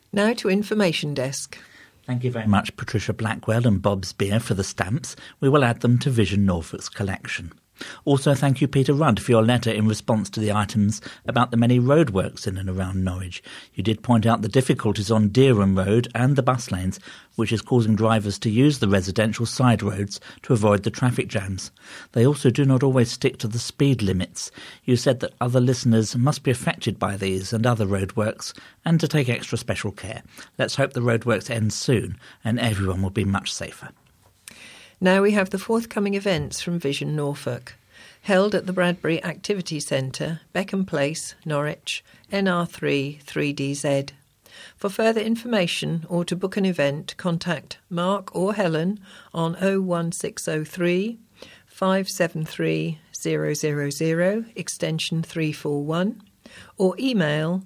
Now to Information Desk. Thank you very much, Patricia Blackwell and Bob Spear, for the stamps. We will add them to Vision Norfolk's collection. Also, thank you, Peter Rudd, for your letter in response to the items about the many roadworks in and around Norwich. You did point out the difficulties on Dereham Road and the bus lanes, which is causing drivers to use the residential side roads to avoid the traffic jams. They also do not always stick to the speed limits. You said that other listeners must be affected by these and other roadworks, and to take extra special care. Let's hope the roadworks end soon and everyone will be much safer. Now we have the forthcoming events from Vision Norfolk, held at the Bradbury Activity Centre, Beckham Place, Norwich, NR3 3DZ. For further information or to book an event, contact Mark or Helen on 01603 573 000 extension 341 or email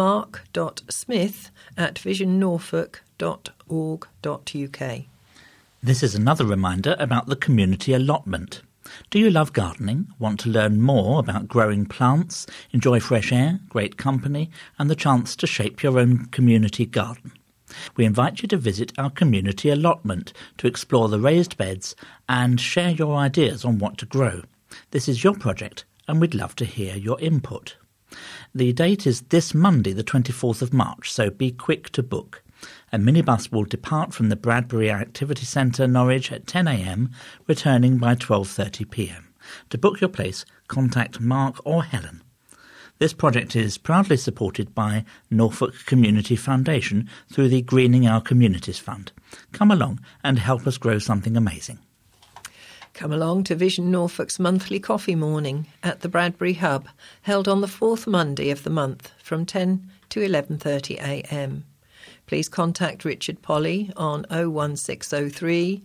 mark.smith@visionnorfolk.org.uk. This is another reminder about the community allotment. Do you love gardening, want to learn more about growing plants, enjoy fresh air, great company, and the chance to shape your own community garden? We invite you to visit our community allotment to explore the raised beds and share your ideas on what to grow. This is your project, and we'd love to hear your input. The date is this Monday, the 24th of March, so be quick to book. A minibus will depart from the Bradbury Activity Centre, Norwich, at 10 a.m, returning by 12:30 p.m. To book your place, contact Mark or Helen. This project is proudly supported by Norfolk Community Foundation through the Greening Our Communities Fund. Come along and help us grow something amazing. Come along to Vision Norfolk's monthly coffee morning at the Bradbury Hub, held on the fourth Monday of the month from 10 to 11:30 a.m. Please contact Richard Polly on 01603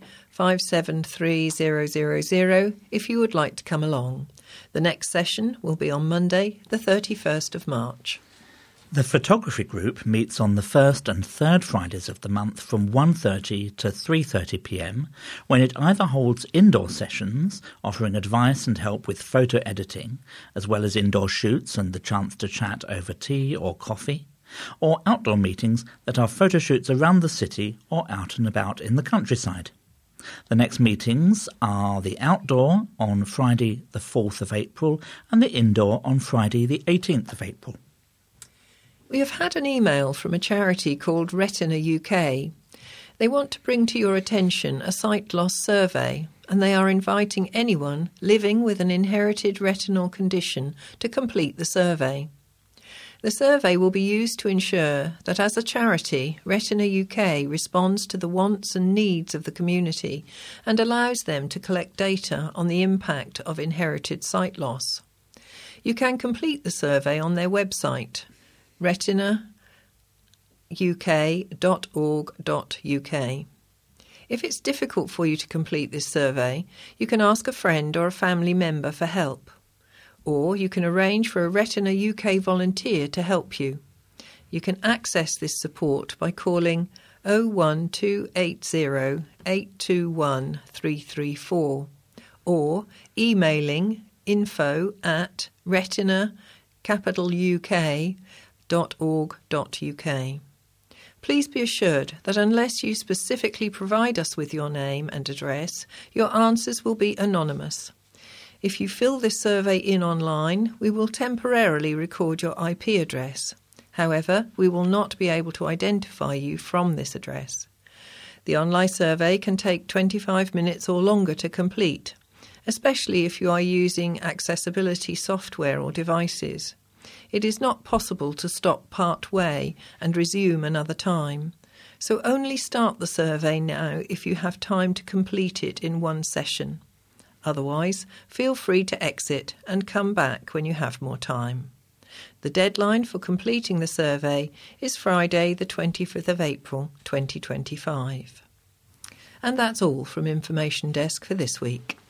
573 000 if you would like to come along. The next session will be on Monday, the 31st of March. The photography group meets on the first and third Fridays of the month from 1:30 to 3:30 p.m, when it either holds indoor sessions offering advice and help with photo editing, as well as indoor shoots and the chance to chat over tea or coffee, or outdoor meetings that are photo shoots around the city or out and about in the countryside. The next meetings are the outdoor on Friday the 4th of April and the indoor on Friday the 18th of April. We have had an email from a charity called Retina UK. They want to bring to your attention a sight loss survey, and they are inviting anyone living with an inherited retinal condition to complete the survey. The survey will be used to ensure that as a charity, Retina UK responds to the wants and needs of the community and allows them to collect data on the impact of inherited sight loss. You can complete the survey on their website, retinauk.org.uk. If it's difficult for you to complete this survey, you can ask a friend or a family member for help. Or you can arrange for a Retina UK volunteer to help you. You can access this support by calling 01280 821 334 or emailing info@retinauk.org.uk. Please be assured that unless you specifically provide us with your name and address, your answers will be anonymous. If you fill this survey in online, we will temporarily record your IP address. However, we will not be able to identify you from this address. The online survey can take 25 minutes or longer to complete, especially if you are using accessibility software or devices. It is not possible to stop part way and resume another time. So only start the survey now if you have time to complete it in one session. Otherwise, feel free to exit and come back when you have more time. The deadline for completing the survey is Friday, the 25th of April, 2025. And that's all from Information Desk for this week.